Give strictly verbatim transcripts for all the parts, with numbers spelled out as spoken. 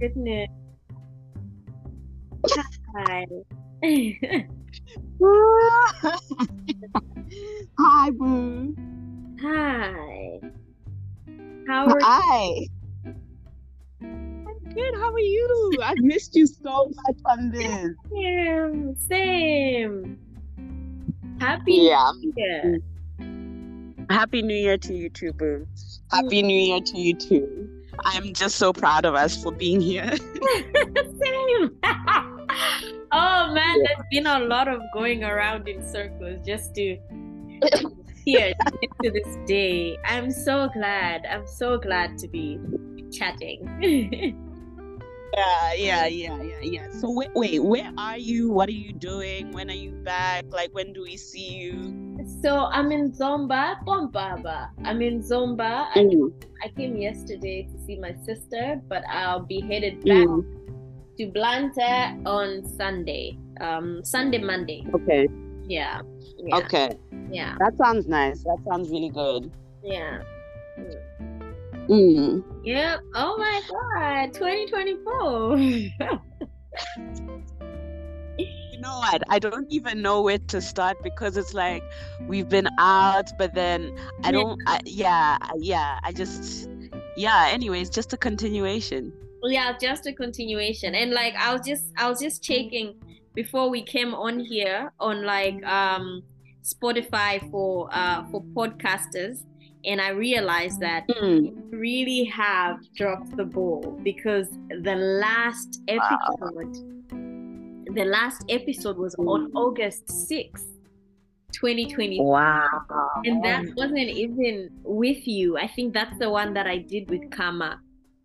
goodness. Hi. Hi, boo. Hi. How are Hi. I'm good. How are you? I've missed you so much on this. you? Same. Happy Yeah. New Year. Happy New Year to you too, boo. Happy New Year to you too. I'm just so proud of us for being here. Same. Oh man, Yeah. there's been a lot of going around in circles just to here to get to this day. I'm so glad. I'm so glad to be chatting. Yeah, yeah, yeah, yeah, yeah. So wait, wait, where are you? What are you doing? When are you back? Like, when do we see you? So I'm in Zomba, Bombaba. I'm in Zomba. I, Mm, I came yesterday to see my sister, but I'll be headed back mm, to Blantyre on Sunday. Um, Sunday, Monday. okay, Yeah, yeah, okay. yeah, That sounds nice. That sounds really good. yeah. Mm. Mm. Yep. Oh my God, twenty twenty-four. You know what? I don't even know where to start because it's like we've been out, but then I don't. I, yeah, I- yeah. I just, yeah. Anyways, just a continuation. Yeah, just a continuation. And like I was just I was just checking before we came on here on like um Spotify for uh for podcasters, and I realized that Mm. we really have dropped the ball because the last episode the last episode was on August sixth, twenty twenty. Wow. And that wasn't even with you. I think that's the one that I did with Kama.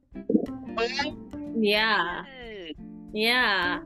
Yeah. Yeah.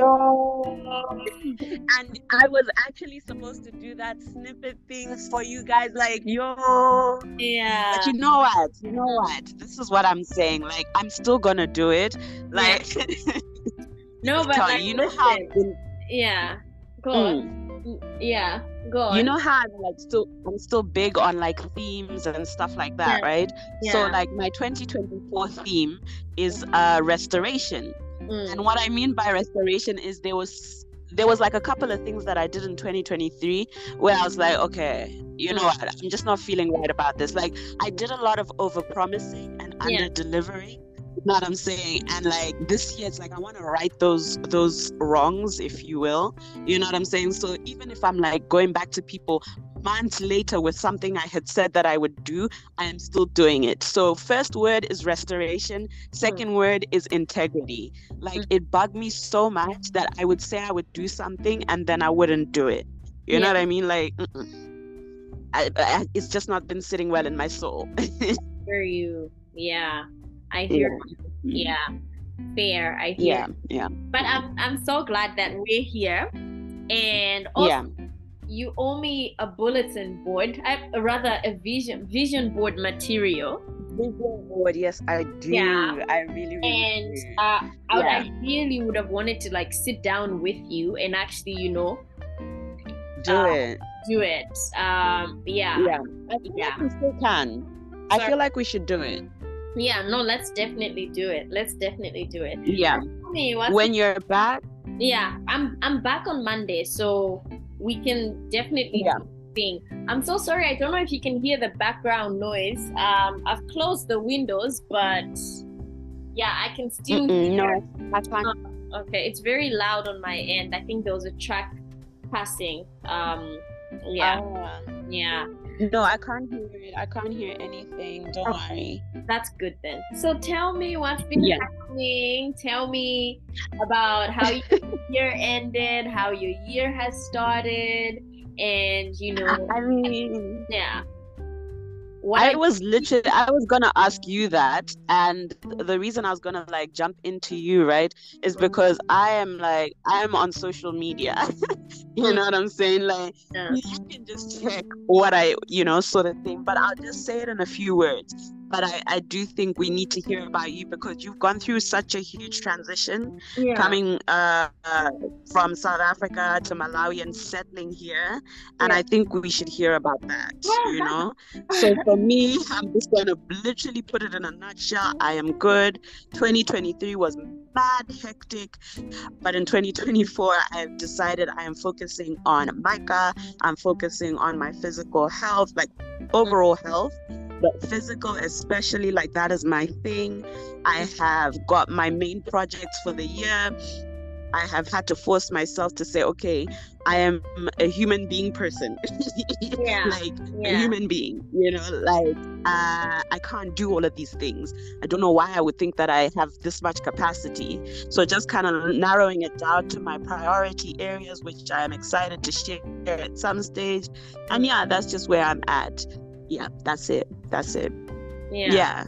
Yo. And I was actually supposed to do that snippet things for you guys, like, yo. Yeah. But you know what? You know what? This is what I'm saying. Like, I'm still gonna do it. Like, no, but tell like, you, you know listen, how I've been, yeah. Go mm. on. Yeah. Go on. You know how I'm like still I'm still big on like themes and stuff like that, Yeah. right? Yeah. So like my twenty twenty-four theme is uh restoration. Mm. And what I mean by restoration is there was there was like a couple of things that I did in twenty twenty-three where I was like, okay, you know what, I'm just not feeling right about this. Like I did a lot of over promising and Yeah. under delivering. You know what I'm saying? And like this year it's like I want to right those those wrongs, if you will. You know what I'm saying? So even if I'm like going back to people months later with something I had said that I would do, I am still doing it. So first word is restoration. Second word is integrity. Like it bugged me so much that I would say I would do something and then I wouldn't do it. You Yeah. know what I mean? Like I, I, it's just not been sitting well in my soul. hear you. Yeah. I hear you. Yeah. Fair. I hear Yeah, you. yeah. But I'm I'm so glad that we're here. And also Yeah. you owe me a bulletin board, I, rather a vision vision board material. Vision board, yes, I do. Yeah. I really, really And do. uh, I would Yeah. ideally would have wanted to like sit down with you and actually, you know, Do uh, it. do it. Um, yeah. Yeah. I feel Yeah. like we still can. I Sorry. feel like we should do it. Yeah, no, let's definitely do it. Let's definitely do it. Yeah. Tell me, what's When you're back, yeah, I'm I'm back on Monday, so we can definitely Yeah. do the thing. I'm so sorry, I don't know if you can hear the background noise. Um, I've closed the windows, but yeah, I can still Mm-mm, hear. no, I can't. Okay, it's very loud on my end. I think there was a truck passing. Um, yeah, Ah. yeah, No, I can't hear it. I can't hear anything. Don't worry. that's good then. So tell me what's been Yeah. happening. Tell me about how your year ended, how your year has started, and you know, I mean, yeah. What I are- was literally, I was gonna ask you that, and the reason I was gonna like jump into you, right, is because I am like, I am on social media. You know what I'm saying? Like, Yeah. you can just check what I, you know, sort of thing, but I'll just say it in a few words. but I, I do think we need to hear about you because you've gone through such a huge transition, Yeah. coming uh, uh, from South Africa to Malawi and settling here. And Yeah. I think we should hear about that, you know? So for me, I'm just going to literally put it in a nutshell. I am good. twenty twenty-three was mad hectic, but in twenty twenty-four, I've decided I am focusing on Micah. I'm focusing on my physical health, like overall health. But physical, especially, like that is my thing. I have got my main projects for the year. I have had to force myself to say, okay, I am a human being person. Yeah. Like Yeah. a human being, you know, like uh, I can't do all of these things. I don't know why I would think that I have this much capacity. So just kind of narrowing it down to my priority areas, which I am excited to share at some stage. And yeah, that's just where I'm at. Yeah, that's it. That's it. Yeah. Yeah.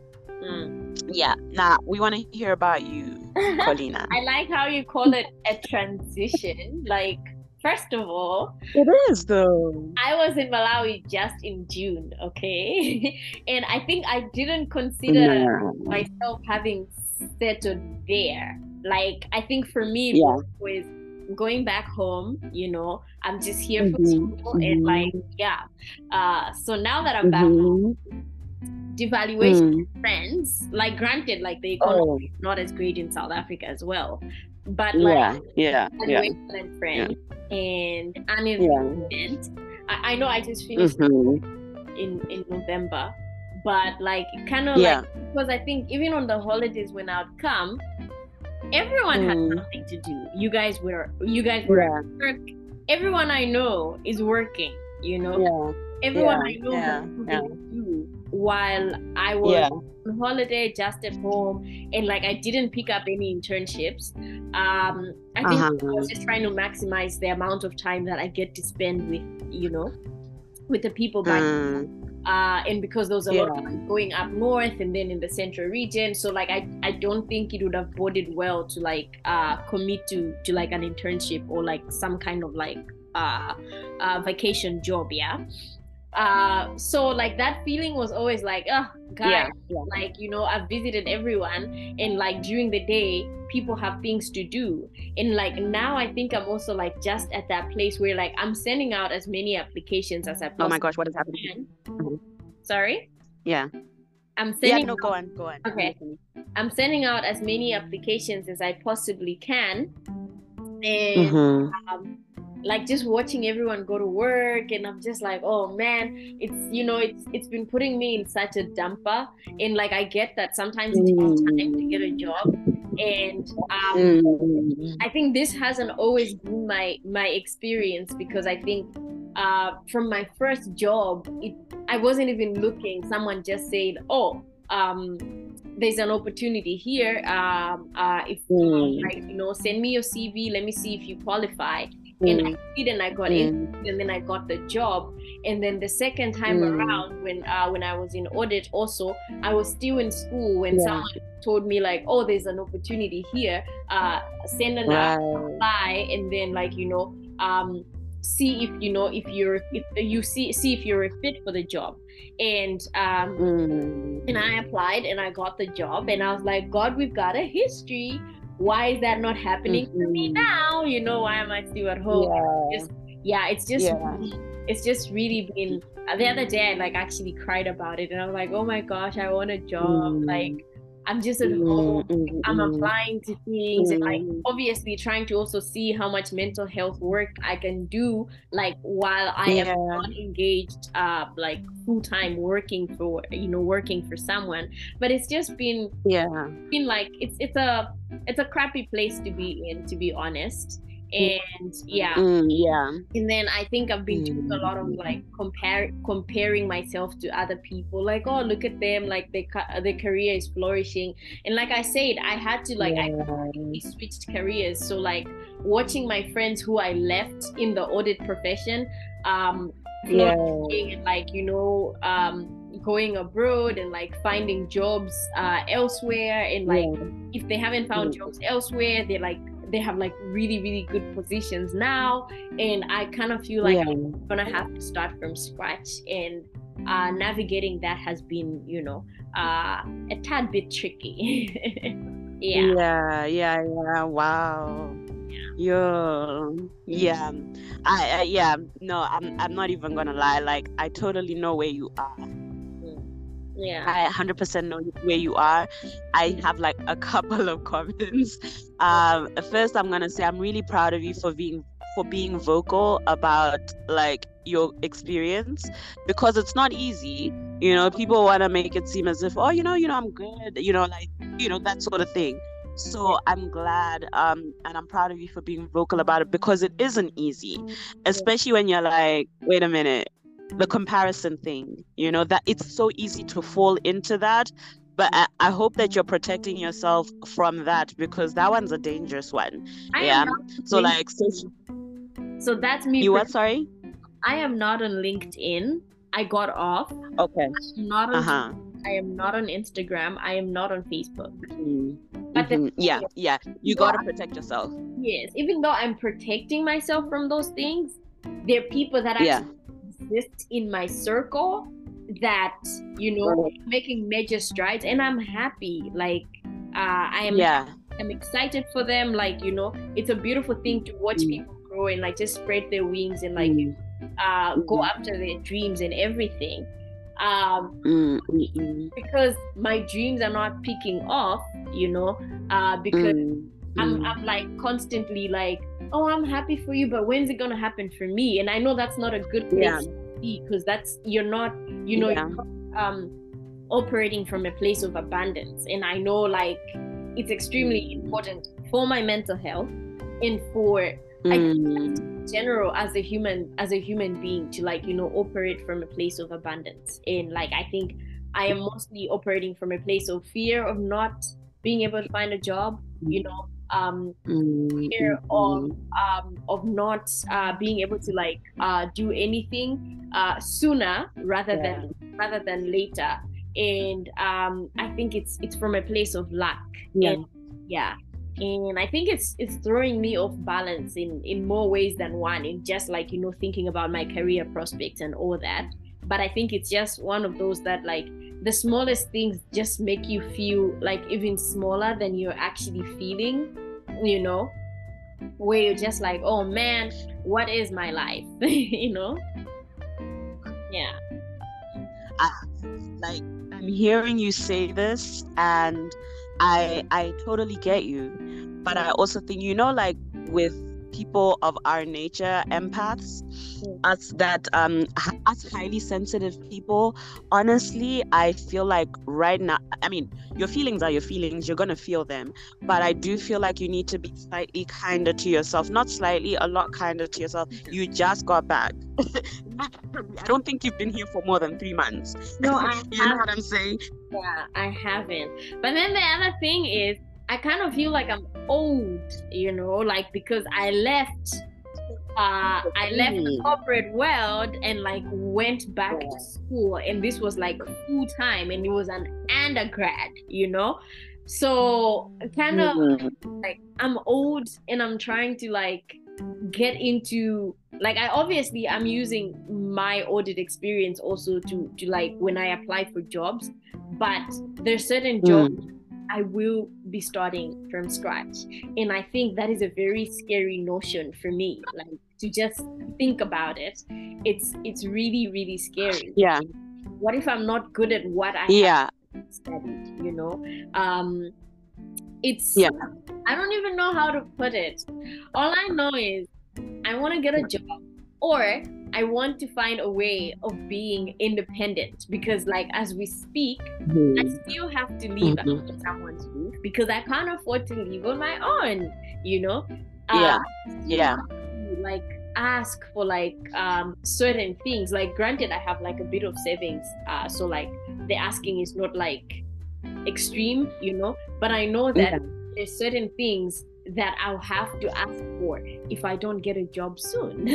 Mm. Yeah. Now, we want to hear about you, Paulina. I like how you call it a transition. Like, first of all, It is, though. I was in Malawi just in June, okay? And I think I didn't consider Yeah. myself having settled there. Like, I think for me, it Yeah. was always going back home, you know, I'm just here for Mhm, school and mhm. like, yeah. Uh, so now that I'm back home, Mhm. devaluation Mm. trends, like granted, like the economy Oh, is not as great in South Africa as well, but like yeah, yeah, yeah, an excellent friend and an yeah. event. I, I know I just finished Mhm. in in November, but like kind of Yeah. like because I think even on the holidays when I'd come, everyone had Mm. something to do. You guys were you guys were Yeah, at work. Everyone I know is working, you know. yeah, Everyone yeah, I know yeah, has something yeah. to do while I was Yeah. on holiday just at home, and like I didn't pick up any internships. Um, I think Uh-huh. I was just trying to maximize the amount of time that I get to spend with, you know, with the people back. Mm. Uh, and because there was a lot of Yeah. like, going up north and then in the central region, so like I, I don't think it would have boded well to like uh, commit to to like an internship or like some kind of like uh, uh, vacation job, yeah. Uh, so like that feeling was always like, oh, guys, Yeah. Yeah. like you know, I've visited everyone, and like during the day, people have things to do, and like now I think I'm also like just at that place where like I'm sending out as many applications as I possibly Oh my gosh, what is happening? can. Mhm. Sorry, Yeah. I'm Yeah, sending no, out, go on, go on. Okay. I'm sending out as many applications as I possibly can, and Mhm. um, like just watching everyone go to work, and I'm just like, oh man, it's you know, it's it's been putting me in such a dumper, and like I get that sometimes it takes time to get a job, and um, Mm. I think this hasn't always been my my experience because I think uh, from my first job, it, I wasn't even looking. Someone just said, "Oh, um, there's an opportunity here. Um, uh, if Mm. like you know, send me your C V. Let me see if you qualify." Mm. And I did, and I got Mm. in, and then I got the job. And then the second time Mm. around, when uh, when I was in audit, also I was still in school when Yeah. someone told me like, "Oh, there's an opportunity here. Uh, send an Right. apply, and then like you know, um, see if you know if you're if you see see if you're a fit for the job." And um, Mm. and I applied, and I got the job, and I was like, God, we've got a history. Why is that not happening for me Mhm. now? You know, why am I still at home? Yeah. Just yeah, it's just Yeah. it's just really been uh, the other day I like actually cried about it, and I was like, oh my gosh, I want a job. Mm. Like I'm just at Mm, home. mm, I'm mm. applying to things, and like Mm. obviously trying to also see how much mental health work I can do, like while I am Yeah. not engaged, uh, like full time working for you know working for someone. But it's just been Yeah. been like it's it's a it's a crappy place to be in, to be honest. And yeah, Mm, yeah. and then I think I've been doing a lot of Mm. like compare comparing myself to other people, like, oh, look at them, like their ca- their career is flourishing. And like I said, I had to like I Yeah. completely switched careers, so like watching my friends who I left in the audit profession um Yeah. flourishing and like you know um going abroad and like finding jobs uh elsewhere, and like Yeah. if they haven't found Mm. jobs elsewhere, they like they have like really really good positions now, and I kind of feel like Yeah. I'm gonna have to start from scratch. And uh, navigating that has been, you know, uh, a tad bit tricky. Yeah. Yeah, yeah, yeah. Wow. Yeah, yeah. I, I yeah. No, I'm I'm not even gonna lie. Like, I totally know where you are. Yeah. I one hundred percent know where you are. I have like a couple of comments. Um, first, I'm gonna say I'm really proud of you for being for being vocal about like your experience, because it's not easy. You know, people want to make it seem as if, oh, you know, you know, I'm good. You know, like, you know, that sort of thing. So I'm glad, um, and I'm proud of you for being vocal about it, because it isn't easy, especially when you're like, wait a minute, the comparison thing, you know, that it's so easy to fall into that. But I, I hope that you're protecting yourself from that, because that one's a dangerous one. I yeah. am not So like, so, so that's me. You what? Sorry. I am not on LinkedIn. I got off. Okay. I'm not on. Uh-huh. I am not on Instagram. I am not on Facebook. Mm-hmm. But the, yeah, yeah, you gotta protect yourself. Yes, even though I'm protecting myself from those things, there are people that actually yeah. exist in my circle that, you know, right. making major strides, and I'm happy. Like, uh, I am. Yeah. I'm excited for them. Like, you know, it's a beautiful thing to watch mm. people grow and like just spread their wings and like mm. uh, go mm. after their dreams and everything. Um, mm-hmm. Because my dreams are not picking off, you know, uh, because mm-hmm. I'm, I'm like constantly like, oh, I'm happy for you, but when's it gonna happen for me? And I know that's not a good place yeah. to be, because that's, you're not, you know, yeah. you're not, um, operating from a place of abundance. And I know like it's extremely important for my mental health and for mm. I think in general as a human as a human being to like, you know, operate from a place of abundance. And like I think I am mostly operating from a place of fear of not being able to find a job, you know, um mm. fear of um of not uh being able to like uh do anything uh sooner rather yeah. than rather than later. And um I think it's it's from a place of lack. Yeah. And, yeah. And I think it's it's throwing me off balance in, in more ways than one, in just like, you know, thinking about my career prospects and all that. But I think it's just one of those that like the smallest things just make you feel like even smaller than you're actually feeling, you know, where you're just like, oh man, what is my life? You know? Yeah. I, like I'm hearing you say this and I I totally get you, but I also think, you know, like with people of our nature, empaths, mm. us that um us highly sensitive people, honestly, I feel like right now, I mean, your feelings are your feelings, you're gonna feel them, but I do feel like you need to be slightly kinder to yourself, not slightly, a lot kinder to yourself. You just got back. I don't think you've been here for more than three months. No, I you know what I'm saying? Yeah, I haven't. But then the other thing is, I kind of feel like I'm old, you know, like because I left, uh, I left the corporate world and like went back to school, and this was like full time, and it was an undergrad, you know. So kind of mm-hmm. like I'm old, and I'm trying to like get into like I obviously I'm using my audit experience also to to like when I apply for jobs, but there's certain jobs mm. I will be starting from scratch, and I think that is a very scary notion for me, like to just think about it. It's it's really really scary. Yeah. What if I'm not good at what I yeah. have studied, you know? Um it's yeah. I don't even know how to put it. All I know is I want to get a job, or I want to find a way of being independent, because like as we speak, mm-hmm. I still have to live mm-hmm. under someone's roof because I can't afford to live on my own, you know? Yeah. Uh, yeah. Like ask for like um certain things. Like granted, I have like a bit of savings, uh so like the asking is not like extreme, you know, but I know that yeah. there's certain things that I'll have to ask for if I don't get a job soon.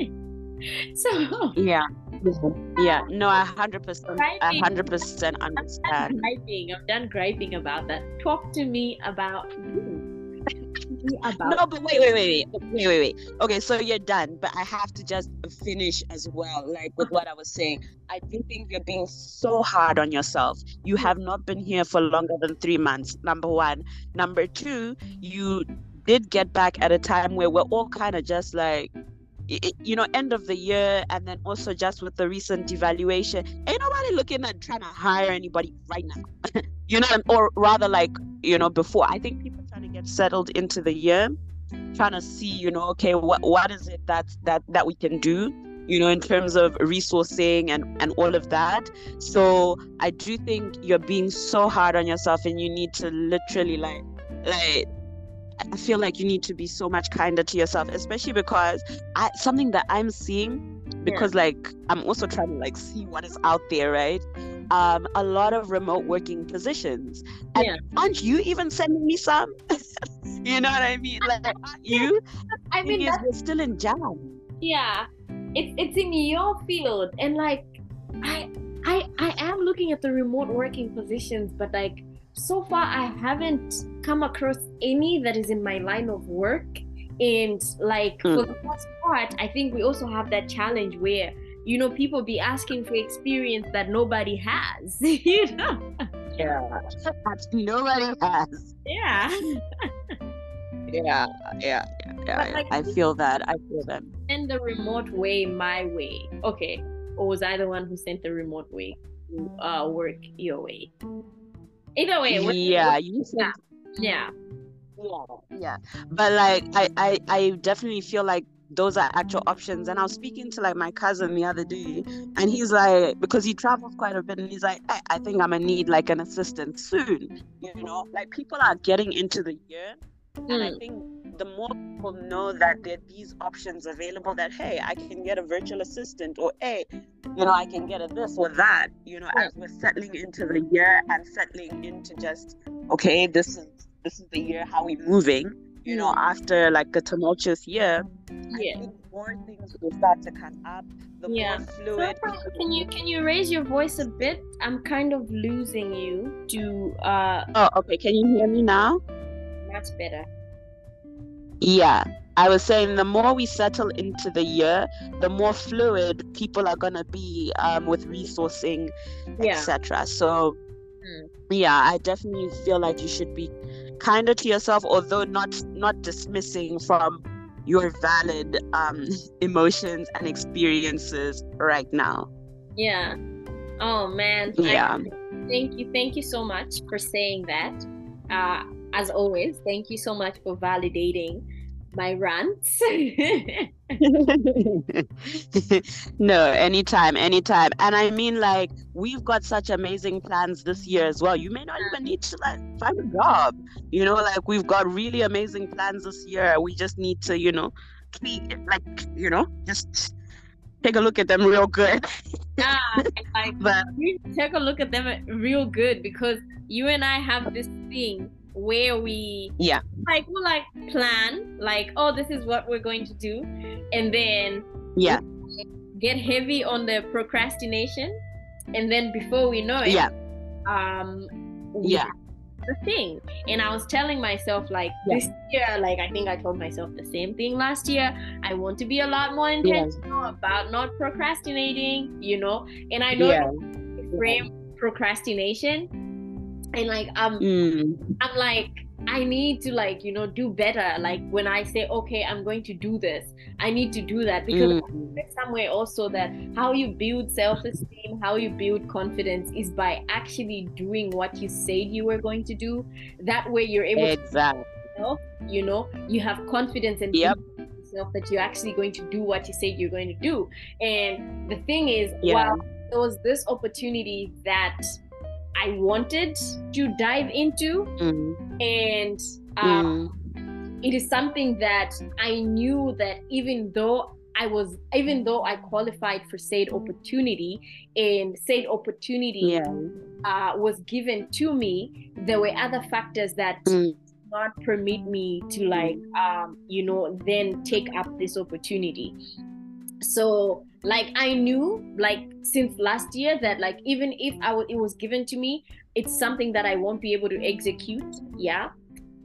So yeah, yeah, no, I hundred percent, I hundred percent understand. I'm griping. I'm done griping about that. Talk to me about you. me about. No, but wait, wait, wait, wait, wait, wait, wait. Okay, so you're done, but I have to just finish as well, like with what I was saying. I do think you're being so hard on yourself. You have not been here for longer than three months, number one. Number two, you did get back at a time where we're all kind of just like, you know, end of the year, and then also just with the recent devaluation, ain't nobody looking at trying to hire anybody right now. You know, or rather like, you know, before. I think people trying to get settled into the year, trying to see, you know, okay, what what is it that that that we can do, you know, in terms of resourcing and and all of that. So I do think you're being so hard on yourself, and you need to literally like like I feel like you need to be so much kinder to yourself, especially because I something that I'm seeing, because yeah. like I'm also trying to like see what is out there, right? Um, a lot of remote working positions. And yeah. aren't you even sending me some? You know what I mean? Like, aren't you? I mean, is we're still in jam. Yeah, it's it's in your field, and like I I I am looking at the remote working positions, but like so far I haven't come across any that is in my line of work. And like mm. for the most part, I think we also have that challenge where, you know, people be asking for experience that nobody has. You know? Yeah, nobody has. Yeah. yeah, yeah, yeah. Like, I feel that. I feel that. Send the remote way my way. Okay. Or was I the one who sent the remote way to uh, work your way? Either way. Yeah, you said. Yeah. Yeah, yeah. But like, I, I, I definitely feel like those are actual options. And I was speaking to like my cousin the other day, and he's like, because he travels quite a bit, and he's like, I, I think I'm gonna need like an assistant soon. You know, like people are getting into the year, mm. and I think the more people know that there are these options available, that hey, I can get a virtual assistant, or hey, you know, I can get a this or that. You know, yeah. as we're settling into the year and settling into just okay, this is this is the year how we moving. You know, after like a tumultuous year, yeah. I think more things will start to come up. The yeah. more fluid. So, can you can you raise your voice a bit? I'm kind of losing you to. Uh... Oh, okay. Can you hear me now? Much better. Yeah, I was saying the more we settle into the year, the more fluid people are gonna be um, with resourcing, yeah. et cetera. So, mm. yeah, I definitely feel like you should be kinder to yourself, although not not dismissing from your valid um emotions and experiences right now. Yeah. Oh man. Yeah. I, thank you. Thank you so much for saying that. Uh as always, thank you so much for validating my rants. No, anytime, anytime. And I mean, like, we've got such amazing plans this year as well. You may not even need to like find a job. You know, like we've got really amazing plans this year. We just need to, you know, tweak, like, you know, just take a look at them real good. Yeah, like but, you take a look at them real good, because you and I have this thing where we yeah like we like plan like, oh, this is what we're going to do, and then yeah get heavy on the procrastination, and then before we know it, yeah um yeah the thing. And I was telling myself like yeah. this year, like I think I told myself the same thing last year, I want to be a lot more intentional yeah. about not procrastinating, you know. And I know yeah. frame procrastination, and like um mm. I'm like, I need to like, you know, do better. Like when I say, okay, I'm going to do this, I need to do that, because mm. there's somewhere also that how you build self-esteem, how you build confidence is by actually doing what you said you were going to do. That way you're able exactly. to, you know, you know, you have confidence in yep. yourself that you're actually going to do what you said you're going to do. And the thing is, yeah. while there was this opportunity that I wanted to dive into, mm. and um, mm. it is something that I knew that even though I was, even though I qualified for said opportunity, and said opportunity yeah. uh, was given to me, there were other factors that mm. did not permit me to like, um, you know, then take up this opportunity. So like I knew like since last year that like even if I w- it was given to me, it's something that I won't be able to execute. Yeah.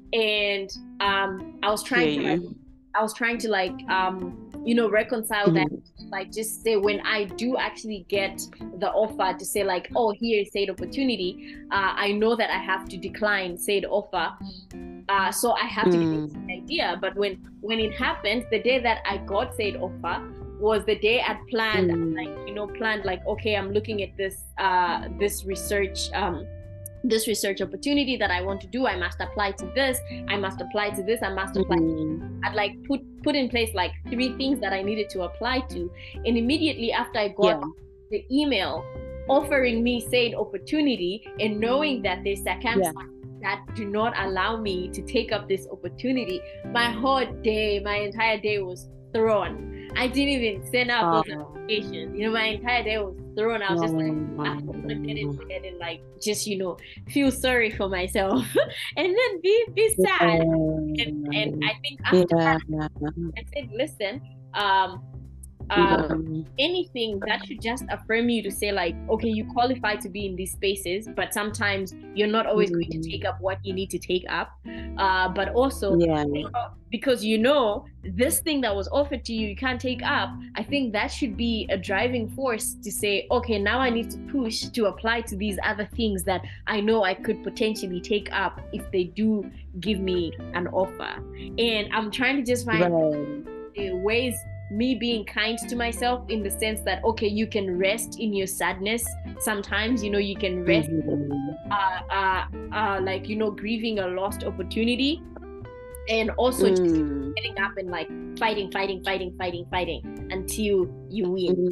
and um, I was trying Yeah, to like, I was trying to like um, you know, reconcile that, mm-hmm. like just say when I do actually get the offer to say like, oh, here is said opportunity, uh, I know that I have to decline said offer. Uh, so I have to get Mm. the idea. But when when it happened, the day that I got said offer was the day I'd planned, like, Mm. you know, planned like, okay, I'm looking at this uh this research um this research opportunity that I want to do. I must apply to this. I must apply to this. I must apply. Mm. I'd like put put in place like three things that I needed to apply to, and immediately after I got Yeah. the email offering me said opportunity, and knowing that there's circumstances that do not allow me to take up this opportunity, my whole day, my entire day was thrown. I didn't even send out those Oh. applications. You know, my entire day was thrown. I was just like, I'm gonna get Oh. into it and like just, you know, feel sorry for myself and then be be sad. And and I think after Yeah. that, I said, listen, um, um, Yeah. anything that should just affirm you to say like, okay, you qualify to be in these spaces, but sometimes you're not always going to take up what you need to take up. Uh, but also, Yeah. because you know this thing that was offered to you, you can't take up. I think that should be a driving force to say, okay, now I need to push to apply to these other things that I know I could potentially take up if they do give me an offer. And I'm trying to just find Right. ways, me being kind to myself in the sense that, okay, you can rest in your sadness sometimes, you know, you can rest, Mm-hmm. uh, uh, uh, like, you know, grieving a lost opportunity, and also just Mm. getting up and like fighting, fighting, fighting, fighting, fighting until you win.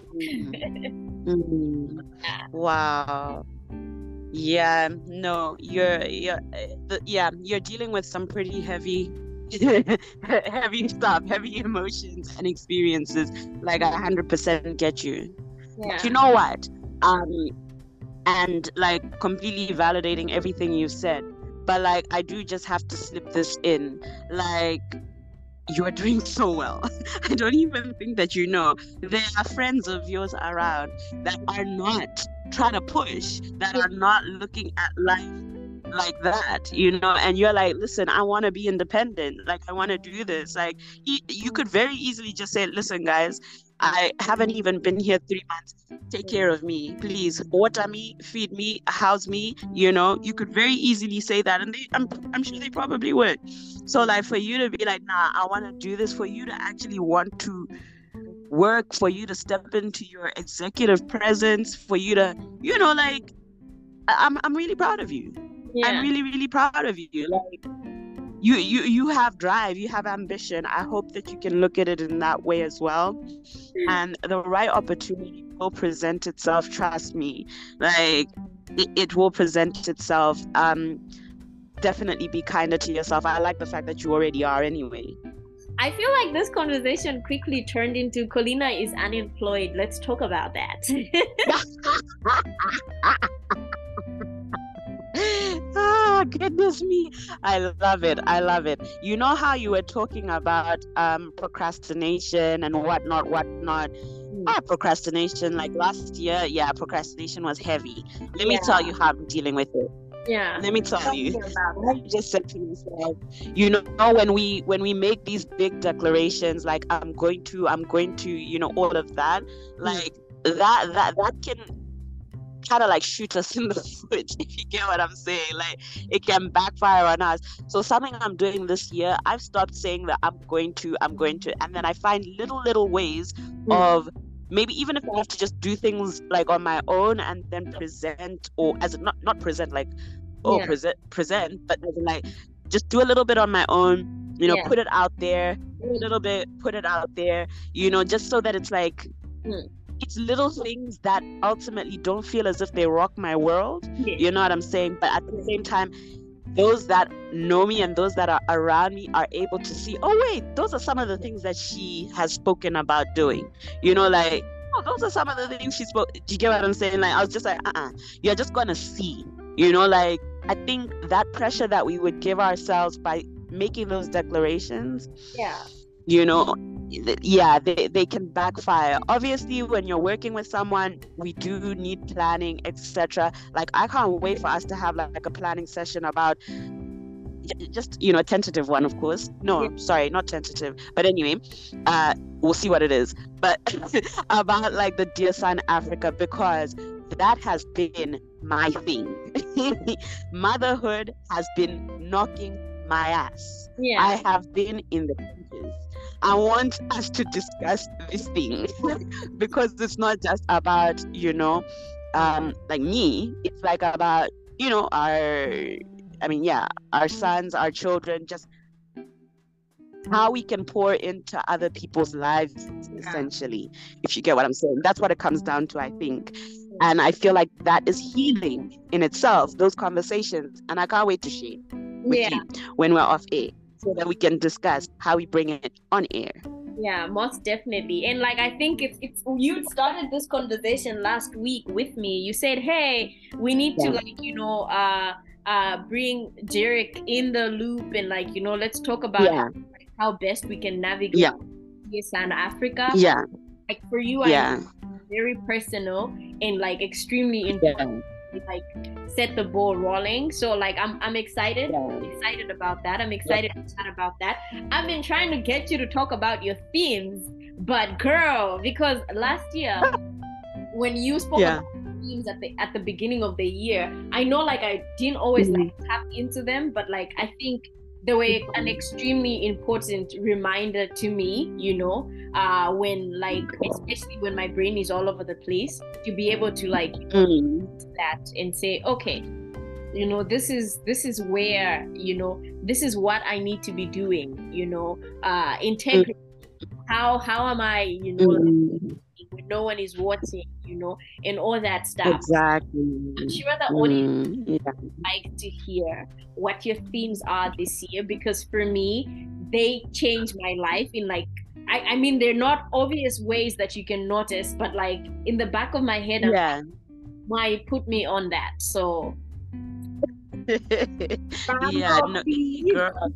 Mm. Mm. Wow. Yeah, no, you're you're uh, the, yeah, you're dealing with some pretty heavy heavy stuff, heavy emotions and experiences. Like I one hundred percent get you. Yeah. But you know what? Um and like completely validating everything you said. But like I do just have to slip this in. Like you're doing so well. I don't even think that you know. There are friends of yours around that are not trying to push, that are not looking at life like that, you know, and you're like, listen, I want to be independent. Like, I want to do this. Like, you, you could very easily just say, listen, guys, I haven't even been here three months. Take care of me, please. Water me, feed me, house me. You know, you could very easily say that, and they, I'm, I'm sure they probably would. So, like, for you to be like, nah, I want to do this, for you to actually want to work, for you to step into your executive presence, for you to, you know, like, I'm, I'm really proud of you. Yeah. I'm really, really proud of you. Like, you, you, you have drive, you have ambition. I hope that you can look at it in that way as well. And the right opportunity will present itself. Trust me. Like, it, it will present itself. Um, definitely be kinder to yourself. I like the fact that you already are anyway. I feel like this conversation quickly turned into Colina is unemployed. Let's talk about that. Ah, goodness me. I love it. I love it. You know how you were talking about um procrastination and whatnot, whatnot. Mm. Ah, procrastination, like last year, yeah, procrastination was heavy. Let Yeah. me tell you how I'm dealing with it. Yeah. Let me tell Tell you. me about I just said to myself, you know, when we when we make these big declarations, like I'm going to, I'm going to, you know, all of that, like that that that can kind of like shoot us in the foot, if you get what I'm saying. Like it can backfire on us. So something I'm doing this year, I've stopped saying that I'm going to, I'm going to, and then I find little little ways Mm. of maybe even if I have to just do things like on my own and then present, or as not not present like oh Yeah. present present, but as in like just do a little bit on my own, you know, Yeah. put it out there, do a little bit, put it out there, you know, just so that it's like Mm. it's little things that ultimately don't feel as if they rock my world. Yeah. You know what I'm saying? But at the same time, those that know me and those that are around me are able to see, oh wait, those are some of the things that she has spoken about doing. You know, like, oh, those are some of the things she spoke. Do you get what I'm saying? Like, I was just like, uh-uh, you're just gonna see. You know, like, I think that pressure that we would give ourselves by making those declarations, Yeah. you know, yeah, they, they can backfire. Obviously, when you're working with someone, we do need planning, etc. Like, I can't wait for us to have like, like a planning session about just, you know, a tentative one, of course. No, Yeah. sorry, not tentative. But anyway, uh, we'll see what it is. But about like the Dear Son Africa, because that has been my thing. Motherhood has been knocking my ass. Yeah. I have been in the trenches. I want us to discuss this thing because it's not just about, you know, um, like me. It's like about, you know, our, I mean, yeah, our sons, our children, just how we can pour into other people's lives, essentially, if you get what I'm saying. That's what it comes down to, I think. And I feel like that is healing in itself, those conversations. And I can't wait to share with Yeah. you when we're off air so that we can discuss how we bring it on air. Yeah, most definitely. And like, I think it's, it's you started this conversation last week with me. You said, hey, we need to, Yeah. like, you know, uh, uh, bring Derek in the loop and, like, you know, let's talk about Yeah. like, how best we can navigate Yeah. South Africa. Yeah. Like, for you, I Yeah. very personal and like extremely important. Yeah. Like, set the ball rolling. So like, I'm I'm excited. Yeah. I'm excited about that. I'm excited to chat about that. I've been trying to get you to talk about your themes, but girl, because last year when you spoke Yeah. about themes at the at the beginning of the year, I know like I didn't always Mhm. like tap into them, but like I think they were an extremely important reminder to me, you know, uh, when like, especially when my brain is all over the place, to be able to like Mm. that and say, okay, you know, this is this is where, you know, this is what I need to be doing, you know, uh, integrity. How how am I, you know, Mm. when no one is watching, you know, and all that stuff. Exactly. I'm sure the audience Mm. Yeah. like to hear what your themes are this year, because for me, they changed my life in like, I, I mean, they're not obvious ways that you can notice, but like in the back of my head, I'm Yeah. like, why put me on that? So, Yeah. No, girl.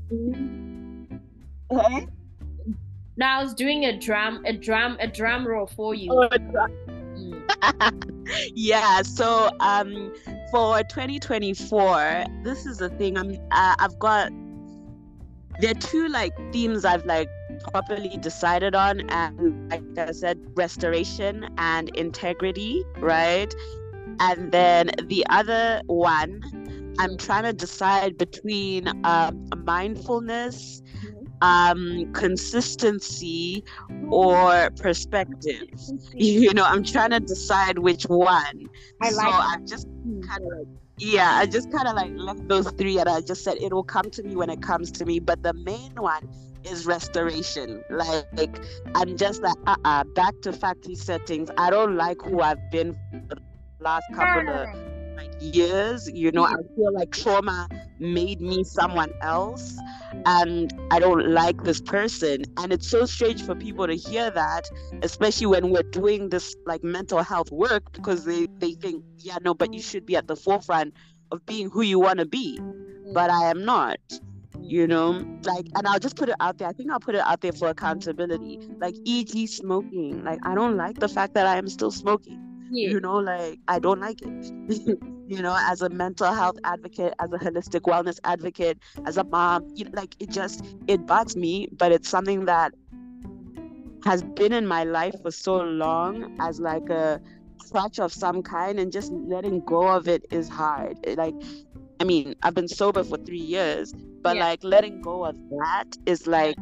Hey? now I was doing a drum, a drum, a drum roll for you. Oh, Mm. yeah. So um, for twenty twenty-four, this is the thing. I'm. Uh, I've got. There are two like themes I've like properly decided on, and like I said, restoration and integrity, right? And then the other one, I'm trying to decide between um, mindfulness, um, consistency, or perspective. You know, I'm trying to decide which one. I so like I've just kind of like, yeah, I just kind of like left those three, and I just said it will come to me when it comes to me. But the main one is restoration. Like, like I'm just like, uh-uh, back to factory settings. I don't like who I've been for the last couple of like years. You know, I feel like trauma made me someone else, and I don't like this person. And it's so strange for people to hear that, especially when we're doing this like mental health work, because they they think, yeah, no, but you should be at the forefront of being who you want to be. But I am not, you know, like, and I'll just put it out there. I think I'll put it out there for accountability, like e g smoking. Like, I don't like the fact that I am still smoking. Yeah. You know, like, I don't like it. You know, as a mental health advocate, as a holistic wellness advocate, as a mom, you know, like, it just, it bugs me, but it's something that has been in my life for so long as like a crutch of some kind, and just letting go of it is hard. It, like, I mean, I've been sober for three years, but Yeah. like letting go of that is like,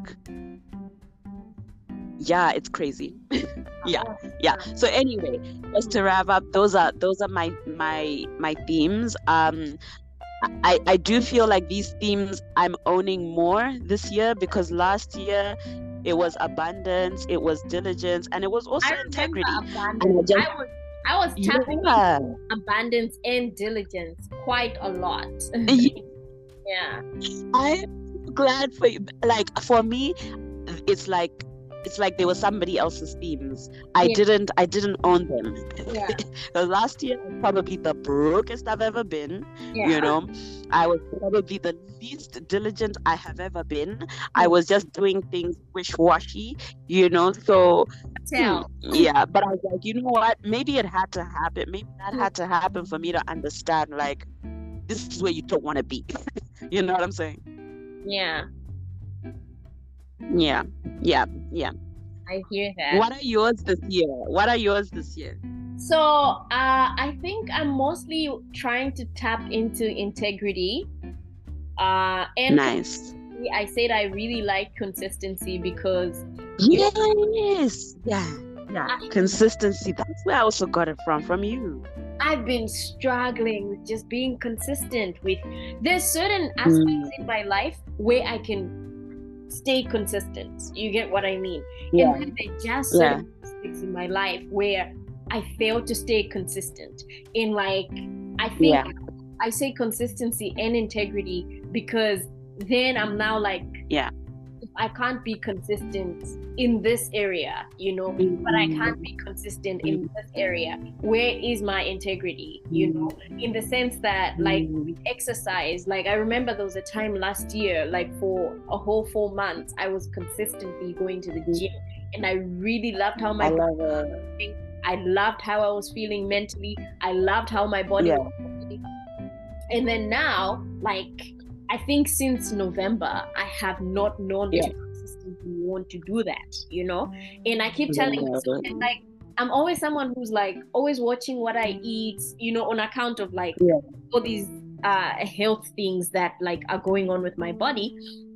yeah, it's crazy. yeah, yeah. So anyway, just to wrap up, those are those are my my my themes. Um, I I do feel like these themes I'm owning more this year, because last year it was abundance, it was diligence, and it was also I integrity. remember And abundance. I just- I was I was tapping Yeah. into abundance and diligence quite a lot. Yeah. Yeah. I'm glad for you. Like, for me, it's like it's like they were somebody else's themes. I Yeah. didn't I didn't own them. Yeah. The last year was probably the brokest I've ever been. Yeah. You know, I was probably the least diligent I have ever been. I was just doing things wish-washy, you know. So Tell. hmm, yeah, but I was like, you know what? Maybe it had to happen. Maybe that had to happen for me to understand, like, this is where you don't want to be. You know what I'm saying? Yeah, Yeah, yeah, yeah. I hear that. What are yours this year? What are yours this year? So uh, I think I'm mostly trying to tap into integrity. Uh, and Nice. I said I really like consistency because Yes. Yeah. Yeah. I, Consistency. That's where I also got it from, from you. I've been struggling with just being consistent with there's certain aspects Mm. in my life where I can stay consistent. You get what I mean? Yeah. And then there's just Yeah. certain aspects in my life where I fail to stay consistent. In like I think Yeah. I say consistency and integrity because then I'm now like, Yeah. if I can't be consistent in this area, you know, but I can't be consistent in this area, where is my integrity, you know, in the sense that like with exercise, like I remember there was a time last year, like for a whole four months, I was consistently going to the gym and I really loved how my I body love was it. feeling. I loved how I was feeling mentally. I loved how my body Yeah. was feeling. And then now, like, I think since November, I have not known Yeah. to consistently want to do that, you know? And I keep telling Yeah. myself, and like, I'm always someone who's like always watching what I eat, you know, on account of like Yeah. all these uh, health things that like are going on with my body.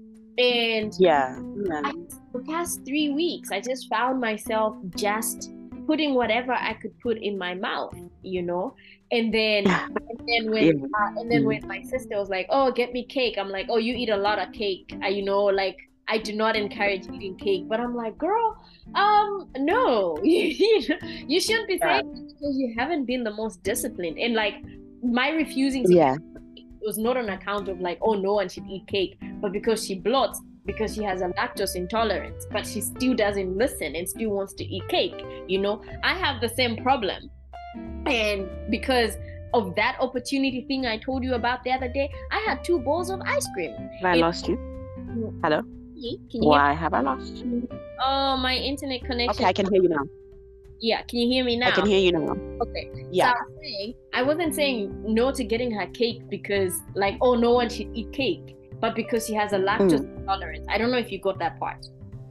And Yeah. Yeah. I, the past three weeks, I just found myself just putting whatever I could put in my mouth, you know, and then and then when Yeah. uh, and then when my sister was like, "Oh, get me cake," I'm like, "Oh, you eat a lot of cake," uh, you know, like I do not encourage eating cake, but I'm like, girl, um, no, you shouldn't be saying that because you haven't been the most disciplined, and like my refusing to Yeah. eat was not on account of like, oh, no one should eat cake, but because she bloats. Because she has a lactose intolerance, but she still doesn't listen and still wants to eat cake. You know, I have the same problem. And because of that opportunity thing I told you about the other day, I had two bowls of ice cream. Have I It- lost you? Hello? Can you hear Why have I lost you? Oh, my internet connection. Okay, I can hear you now. Yeah, can you hear me now? I can hear you now. Okay. Yeah. So I was saying, I wasn't saying no to getting her cake because, like, oh, no one should eat cake, but because she has a lactose intolerance. I don't know if you got that part.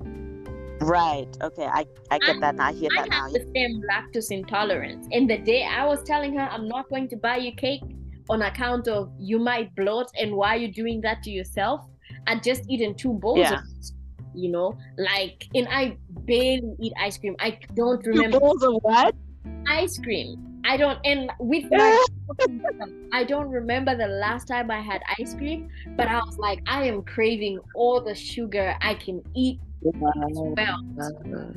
Right. Okay. I, I get I- that now. I hear I that now. have the same lactose intolerance. And the day I was telling her, I'm not going to buy you cake on account of you might bloat and why you're doing that to yourself, I just eaten two bowls Yeah. of it, you know, like, and I barely eat ice cream. I don't Two remember bowls of what? ice cream. I don't, and with my, I don't remember the last time I had ice cream, but I was like, I am craving all the sugar I can eat. Wow. Well,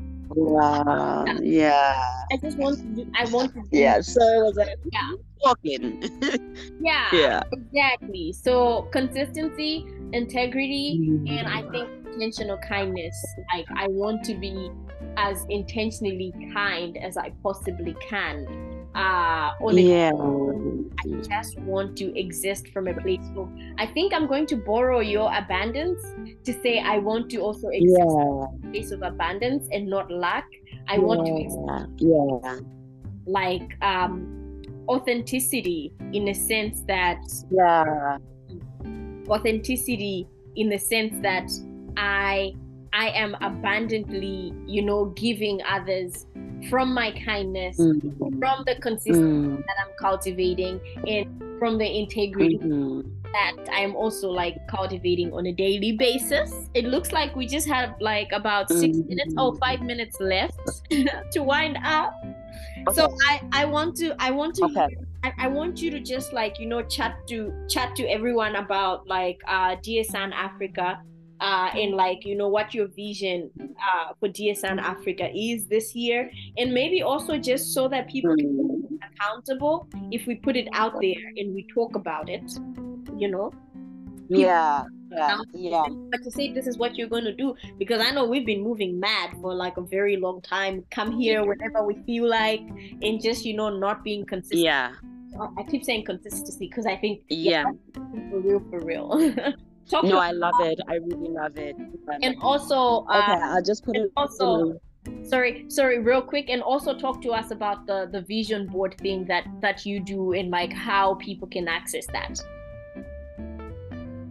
Wow. Yeah. I just want to do, I want to do, Yeah. So it was like yeah, walking. yeah, Yeah. exactly. So consistency, integrity, and I think intentional kindness. Like, I want to be as intentionally kind as I possibly can. Uh, on a Yeah. I just want to exist from a place of, I think I'm going to borrow your abundance to say I want to also exist Yeah. from a place of abundance and not lack. I want to exist Yeah. like um, authenticity in a sense that Yeah. authenticity in the sense that I I am abundantly, you know, giving others from my kindness, Mm. from the consistency Mm. that I'm cultivating, and from the integrity Mhm. that I'm also like cultivating on a daily basis. It looks like we just have like about six Mhm. minutes or five minutes left to wind up. So Okay. I, I want to I want to Okay. I, I want you to just like, you know, chat to chat to everyone about like uh D S N Africa, uh and like, you know, what your vision uh for D S N Africa is this year, and maybe also just so that people can Mm. be accountable if we put it out there and we talk about it, you know. Yeah. Yeah. Accountable. Yeah. But to say this is what you're going to do, because I know we've been moving mad for like a very long time. Come here whenever we feel like, and just, you know, not being consistent. Yeah. I keep saying consistency because I think Yeah. for real, for real. Talk No, to- I love it. I really love it. and also, uh, Okay, I'll just put and it also, in. sorry, sorry, real quick, and also talk to us about the the vision board thing that that you do and like how people can access that.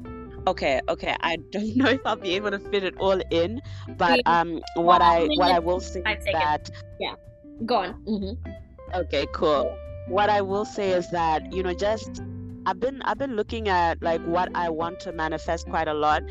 Okay, okay. I don't know if I'll be able to fit it all in, but um, what I what I will say is that yeah, go on. Mm-hmm. Okay, cool. What I will say is that, you know, just I've been I've been looking at like what I want to manifest quite a lot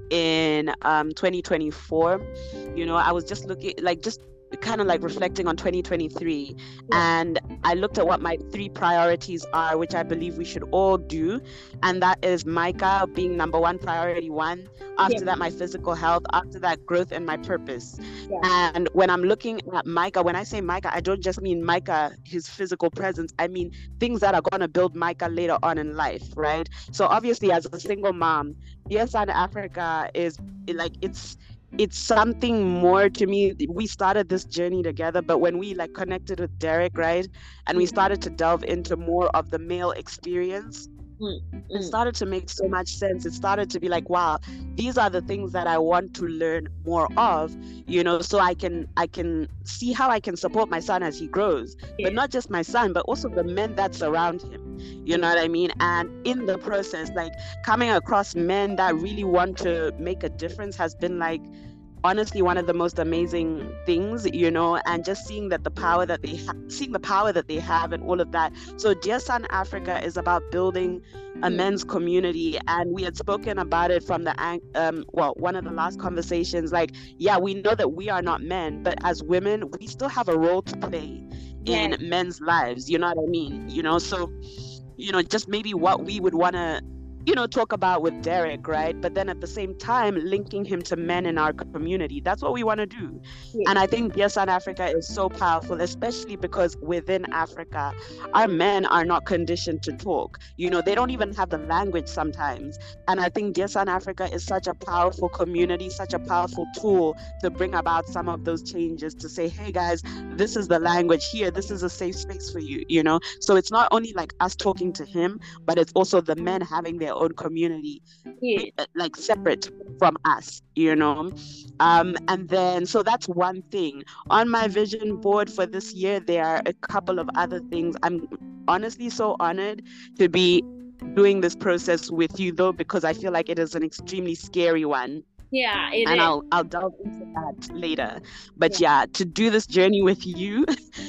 in um twenty twenty-four. You know, I was just looking like just kind of like reflecting on twenty twenty-three, Yeah. and I looked at what my three priorities are, which I believe we should all do, and that is Micah being number one, priority one. After Yeah. that, my physical health. After that, growth and my purpose. Yeah. And when I'm looking at Micah, when I say Micah, I don't just mean Micah, his physical presence. I mean things that are going to build Micah later on in life, right? So obviously, as a single mom, Dear Son Africa is like it's it's something more to me. We started this journey together, but when we like connected with Derek, right, and we started to delve into more of the male experience, Mm, it mm, started to make so much sense. It started to be like, wow, these are the things that I want to learn more of, you know, so I can I can see how I can support my son as he grows, yeah. but not just my son, but also the men that surround him. You know what I mean? And in the process, like coming across men that really want to make a difference has been like honestly one of the most amazing things, you know, and just seeing that the power that they have, seeing the power that they have and all of that. So Dear Son Africa is about building a men's community, and we had spoken about it from the um well one of the last conversations. Like, yeah, we know that we are not men, but as women we still have a role to play in Yeah. men's lives, you know what I mean? You know, so you know, just maybe what we would want to, you know, talk about with Derek, right? But then at the same time, linking him to men in our community. That's what we want to do. Yeah. And I think Dear Son Africa is so powerful, especially because within Africa, our men are not conditioned to talk. You know, they don't even have the language sometimes. And I think Dear Son Africa is such a powerful community, such a powerful tool to bring about some of those changes, to say, hey guys, this is the language here. This is a safe space for you, you know? So it's not only like us talking to him, but it's also the men having their own community, Yeah. like separate from us, you know. Um and then so that's one thing on my vision board for this year. There are a couple of other things. I'm honestly so honored to be doing this process with you though, because I feel like it is an extremely scary one. Yeah, it and is. I'll I'll delve into that later. But yeah, yeah to do this journey with you,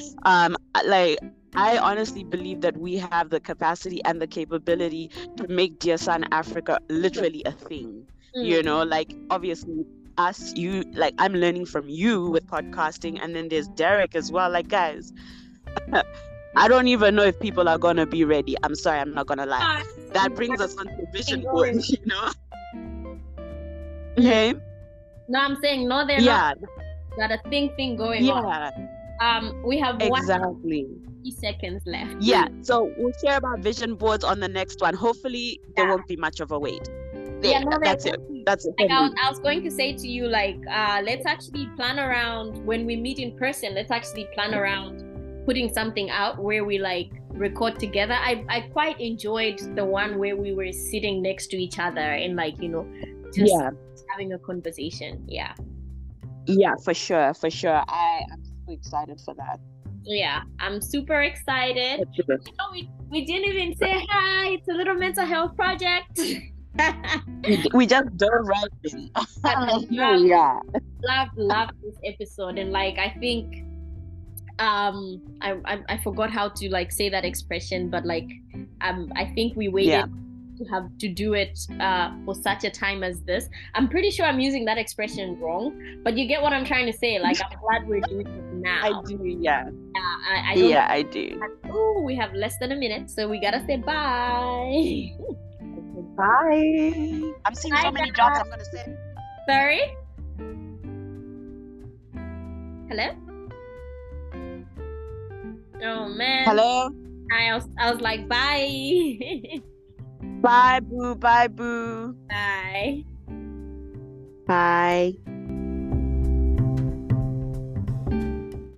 um like I honestly believe that we have the capacity and the capability to make Dear Son Africa literally a thing. Mm. You know, like obviously us, you, like I'm learning from you with podcasting, and then there's Derek as well. Like guys, I don't even know if people are gonna be ready. I'm sorry, I'm not gonna lie. That brings us on to vision board, you know. Okay. No, I'm saying no, they're yeah. not. Got a thing thing going yeah. on. Um, we have exactly. one seconds left. Yeah, so we'll share about vision boards on the next one. Hopefully, there yeah. won't be much of a wait. There, yeah, no, that's it. That's it. Like I was, I was going to say to you, like, uh, let's actually plan around when we meet in person. Let's actually plan around putting something out where we like record together. I I quite enjoyed the one where we were sitting next to each other and like, you know, just yeah. having a conversation. Yeah. Yeah, for sure, for sure. I am so excited for that. Yeah, I'm super excited. You know, we, we didn't even say hi. It's a little mental health project. We just dove right in. love, yeah. Love, love this episode. And like, I think, um, I, I, I forgot how to like say that expression, but like, um, I think we waited yeah. to have to do it uh, for such a time as this. I'm pretty sure I'm using that expression wrong, but you get what I'm trying to say. Like, I'm glad we're doing it now. I do, yeah. Uh, I, I yeah, I do. Oh, we have less than a minute, so we gotta say bye. Bye. I'm seeing bye, so many jobs. I'm gonna say. Sorry. Hello. Oh man. Hello. I was, I was like, bye. Bye, boo. Bye, boo. Bye. Bye.